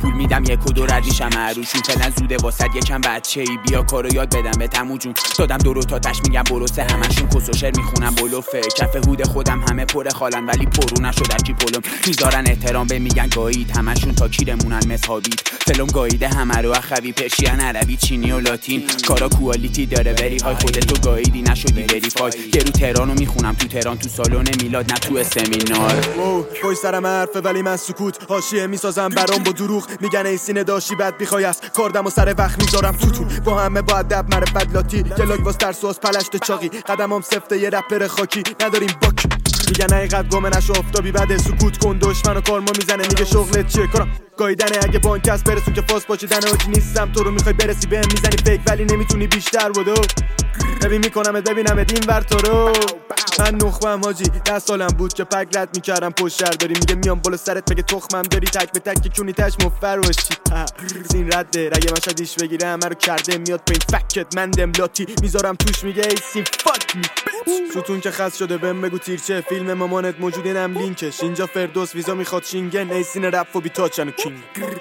پول میدم 1 و 2 رد میشم عروشون. فعلا زوده واسد یکم بچه‌ای، بیا کارو یاد بدم به تمو جون. دادم 2 تا تاش میگم بروسه، همشون کس و شعر میخونم بلوفه. کف هود خودم همه پر خالن ولی پرو نشد از جیپولم. میذارن احترام به میگن گایید، همشون تا کیرمونن مسحابید. فلم گاییده همه رو اخوی، پرشین عربی چینی و لاتین. کارا کوالیتی داره وری های، خودتو گاییدی نشدی وریفای. یه رو تهرانو میخونم تو تهران، تو سالن میلاد نه تو سمینار. پای سرم حرفه ولی من سکوت، حاشیه میسازم برام با دروغ. میگن ای سینه داشی بد بیخوای است، کاردم و سر وقت میذارم توتون. با همه با ادب معرفت لاتی، گلاگ واس ترس واس پلشت چاقی. قدمم سفته یه رپر خاکی، نداریم باک. میگن حقیقت گم نشو افتابی بده، سکوت کن دشمنو کارما میزنه. میگه شغلت چیه کارم گاییدنه، اگه بانک است برسون که فاس پاچیدنه. آجی نیستم تو رو میخوای برسی بهم، میزنی فیک ولی نمیتونی بیشتر بدو. ببین میکنمت ببینم این ور تو رو. من نخبم حاجی 10 سالم بود که پک رد میکردم پشت شهر داری. میگه میام بالا سرت بگه تخمم داری، تک به تک کونی تش مفر باشی. سین رده رگه مشهدیش بگیره همه رو کرده میاد پین فکت. من دملاتی میذارم توش میگه ای سین فاک می. ستون که خاص شده بهم بگو تیرچه، فیلم مامانت موجود اینم لینکش. اینجا فردوس ویزا میخواد شینگن، ای سین رپ و بی تاچن و کینگ.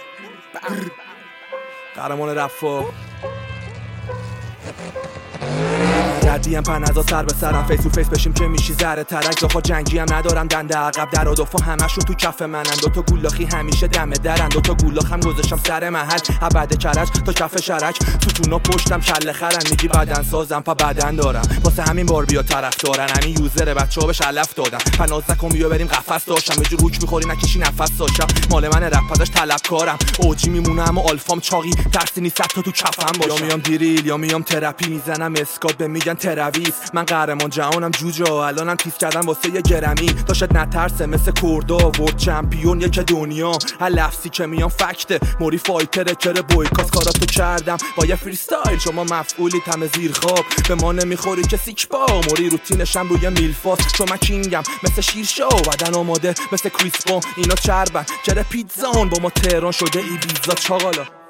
قهرمان رفا ردیم پنزا سر به سرم، فیس تو فیس بشیم که میشی زره ترک. زافا جنگی هم ندارم دنده عقب، در و دفا همشون تو کف منن. 2 تا گولاخی همیشه دم درن، 2 تا گولاخ هم گذاشتم سر محل. ابد کرج تا کف شرک، ستونا پشتم کله خرن. میگی بدن سازم پا بدن دارم، واسه همین بار بیا طرف دارن. همین یوزر بچه‌ها بهش علف دادن، پناز نکن بیا بریم قفس داشتم. یه جور هوک میخوری نکشی نفس داشتم. مال من رپ ازش طلبکارم، اوجی میمونم و آلفام چاقی. ترسی نیست تا تو کفم باشم. یا میام دیریل یا میام تراپی، میزنم اسکات به میگن ترویس. من قهرمان جهانم جوجا، الانم تیز کردم واسه یه گرمی. داشت نترسه مثل کردا، ورد چمپیون یک دنیا. هر لفظی که میام فکته، موری فایتره چره بویکاس کاراتو کردم با یه فریستایل. شما مفعولی تم زیر خواب، به ما نمیخوری که سیک با. موری روتینشم روی میلفاس، چون من کینگم مثل شیرشا. بدن آماده مثل کریسپا، اینا چربن چره پیتزان. با ما تهران شده ای بیزا چاقالا.